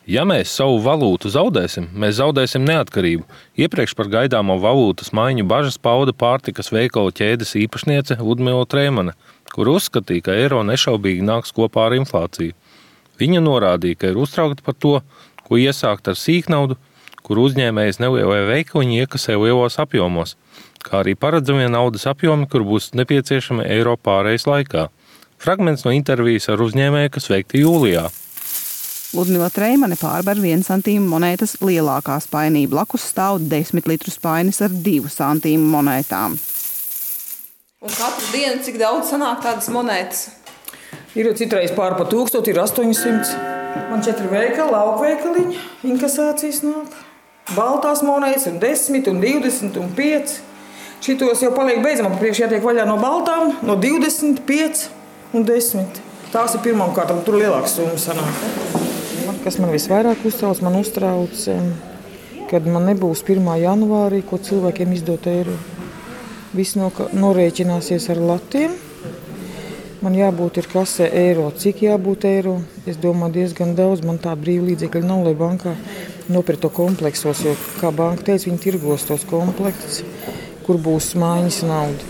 Ja mēs savu valūtu zaudēsim, mēs zaudēsim neatkarību. Iepriekš par gaidāmo valūtas maiņu bažas pauda pārtikas veikalu ķēdes īpašniece Ludmila Treimane, kur uzskatīja, ka eiro nešaubīgi nāks kopā ar inflāciju. Viņa norādīja, ka ir uztraukta par to, ko iesākt ar sīknaudu, kur uzņēmējs nelielie veikaliņi iekasē lielos apjomos, kā arī paredzamie naudas apjomi, kur būs nepieciešami eiro pārejas laikā. Fragments no intervijas ar uzņēmēju, kas veikta jūlijā. Ludmila Treimane pārbar 1 centīmu monētas lielākā spainī. Blakus stāv 10 litru spainis ar 2 centīmu monētām. Un katru dienu cik daudz sanāk tādas monētas? Ir citreiz pār pa 1000, ir 800. Man 4 veikali, laukveikaliņi, inkasācijas nāk. Baltās monētas ir 10 un 20 un 5. Šitos jau paliek beidzamā, priekš jātiek vaļā no baltām, no 25 un 10. Tās ir pirmām kārtām, tur lielāks summas sanāk. Kas man visvairāk uztrauc, man uztrauc, kad man nebūs 1. janvārī, ko cilvēkiem izdot eiro. Viss norēķināsies ar latiem. Man jābūt ir kasē eiro. Cik jābūt eiro? Es domāju, diezgan daudz. Man tā brīva līdzekļi nav, lai bankā nopirktu kompleksos, jo, kā banka teica, viņi tirgos tos komplektus, kur būs maiņas nauda.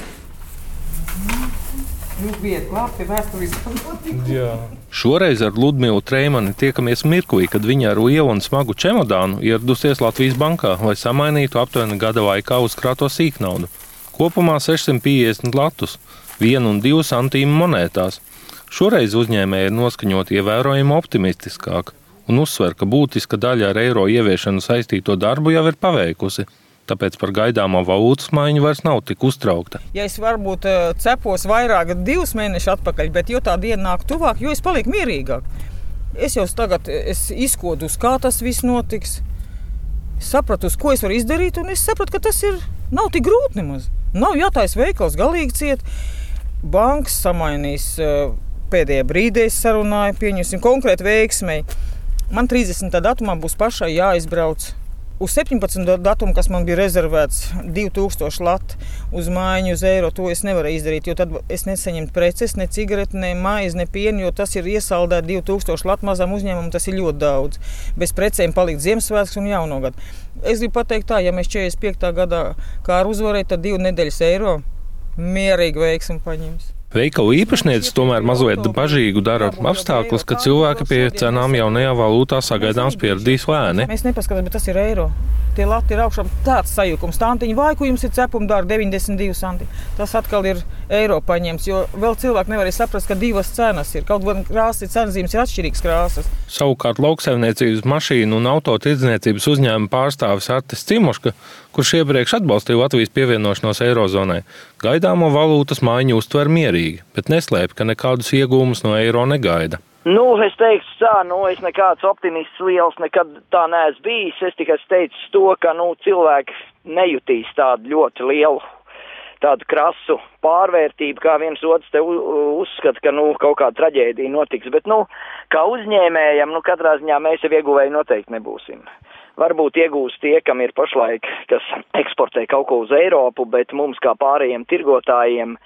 Šoreiz ar Ludmilu Treimani tiekamies mirklī, kad viņa ar lielu un smagu čemodānu ieradusies Latvijas bankā, lai samainītu aptuveni gada laikā uzkrāto sīknaudu. Kopumā 650 latus, 1 un 2 centīmu monētās. Šoreiz uzņēmēji ir noskaņoti ievērojami optimistiskāk un uzsver, ka būtiska daļa ar eiro ieviešanu saistīto darbu jau ir paveikusi. Tāpēc par gaidāmo valūtas maiņu vairs nav tik uztraukta. Ja es varbūt cepos vairāk 2 mēnešus atpakaļ, bet jo tā diena nāk tuvāk, jo es palieku mierīgāk. Es jau tagad izkodu, kā tas viss notiks. Es sapratu, ko es varu izdarīt, un es sapratu, ka tas nav tik grūti nemaz. Nav jātais veikals galīgi ciet. Bankas samainīs pēdējā brīdī, es sarunāju, pieņemsim konkrēti veiksmei. Man 30. datumā būs pašai jāizbrauc. Uz 17. datumu, kas man bija rezervēts 2000 lati uz maiņu uz eiro, to es nevaru izdarīt, jo tad es nesaņemtu preces, ne cigareti, ne maizi, ne pienu, jo tas ir iesaldēt 2000 lati mazām uzņēmumam, tas ir ļoti daudz. Bez precēm palikt Ziemassvētks un jauno gadu. Es gribu pateikt tā, ja mēs 45. gadā kāru uzvarēt, tad 2 nedēļas eiro mierīgi veiksmi paņems. Veikalu īpašnieces tomēr mazliet bažīgu dara apstākļus, ka cilvēki pie cenām jaunajā valūtā sagaidāms pieradīs lēni. Mēs nepaskatām, bet tas ir eiro. Tie lati ir augšām tāds sajukums. Tantiņi, vai ko jums ir cepuma dārga 92 centi. Tas atkal ir eiro paņemts, jo vēl cilvēki nevarēja saprast, ka 2 cenas ir. Kaut gan krāsas cenzīmes ir atšķirīgas krāsas. Savukārt lauksaimniecības mašīnu un autotirdzniecības uzņēmuma pārstāvis Artis Cimoška, kurš iepriekš atbalstīja Latvijas pievienošanos eirozonai, gaidāmo valūtas maiņu uztver mierīgi, bet neslēpj, ka nekādus iegūmus no eiro negaida. Es teiktu tā, es nekāds optimists liels nekad tā neesmu bijis. Es tikai teicu to, ka, cilvēki nejutīs tādu ļoti lielu, tādu krasu pārvērtību, kā viens otrs te uzskata, ka, kaut kāda traģēdija notiks. Bet, kā uzņēmējam, katrā ziņā mēs jau ieguvēji noteikti nebūsim. Varbūt iegūs tie, kam ir pašlaik, kas eksportē kaut ko uz Eiropu, bet mums kā pārējiem tirgotājiem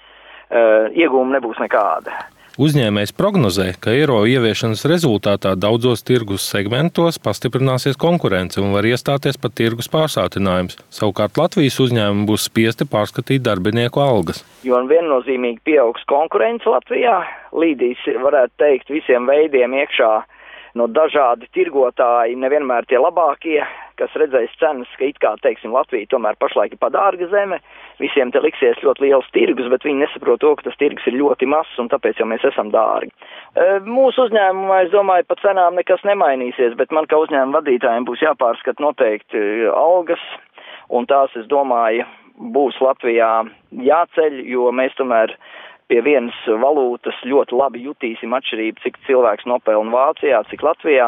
iegūma nebūs nekāda. Uzņēmējs prognozē, ka eiro ieviešanas rezultātā daudzos tirgus segmentos pastiprināsies konkurence un var iestāties pat tirgus pārsātinājums. Savukārt Latvijas uzņēmumi būs spiesti pārskatīt darbinieku algas. Jo viennozīmīgi pieaugs konkurence Latvijā, līdīs, varētu teikt, visiem veidiem iekšā no dažādi tirgotāji, nevienmēr tie labākie, kas redzēs cenas, ka it kā, teiksim, Latvija tomēr pašlaik ir padārga zeme, visiem te liksies ļoti liels tirgus, bet viņi nesaprot to, ka tas tirgus ir ļoti mazs un tāpēc jau mēs esam dārgi. Mūsu uzņēmumā, es domāju, pa cenām nekas nemainīsies, bet man kā uzņēmuma vadītājiem būs jāpārskat noteikti algas, un tās, es domāju, būs Latvijā jāceļ, jo mēs tomēr pie vienas valūtas ļoti labi jutīsim atšķirību, cik cilvēks nopelna Vācijā, cik Latvijā.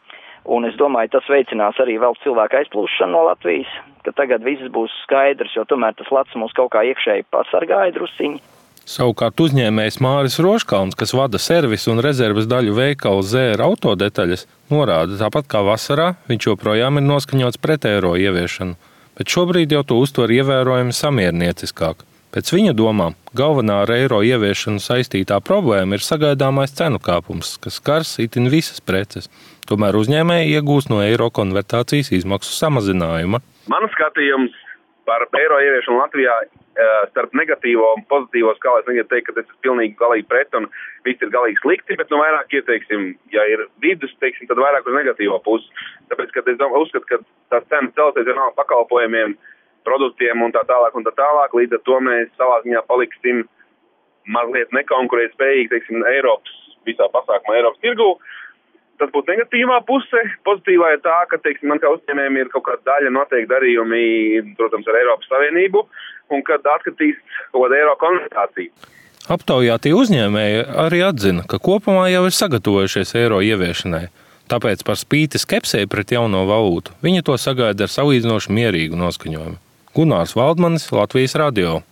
Un es domāju, tas veicinās arī vēl cilvēku aizplūšanu no Latvijas, ka tagad viss būs skaidrs, jo tomēr tas lats mūs kaut kā iekšēji pasargāja drusciņi. Savukārt uzņēmējs Māris Roškalns, kas vada servisu un rezerves daļu veikalu ZR autodetaļas, norāda, tāpat kā vasarā, viņš joprojām ir noskaņots pret eiro ieviešanu, bet šobrīd jau to uztver ievērojami samiernieciskāk. Pēc viņa domām, galvenā ar eiro ieviešanu saistītā problēma ir sagaidāmais cenu kāpums, kas skars itin visas preces. Tomēr uzņēmēji iegūst no eiro konvertācijas izmaksu samazinājuma. Mans skatījums par eiro ieviešanu Latvijā starp negatīvo un pozitīvo skālu, es negribu teikt, ka tas ir pilnīgi galīgi pret un viss ir galīgi slikti, bet vairāk ieteiksim, ja ir vidus, tad vairāk uz negatīvo pusi. Tāpēc, ka es uzskatu, ka tās cenas celsies ar pakalpojumiem, produktiem un tā tālāk, līdz ar to mēs savā ziņā paliksim mazliet nekonkurēt spējīgi, Eiropas, visā pasākumā Eiropas tirgū. Tas būtu negatīvā puse. Pozitīvā ir tā, ka, man kā uzņēmējiem ir kaut kāda daļa noteikti darījumi, protams, ar Eiropas Savienību, un kad atkritīs kaut kāda eiro konvertācija. Aptaujātie uzņēmēji arī atzina, ka kopumā jau ir sagatavojušies eiro ieviešanai. Tāpēc par spīti skepsei pret jauno valūtu viņi to sagaida ar salīdzinoši mierīgu noskaņojumu. Gunārs Valdmanis, Latvijas radio.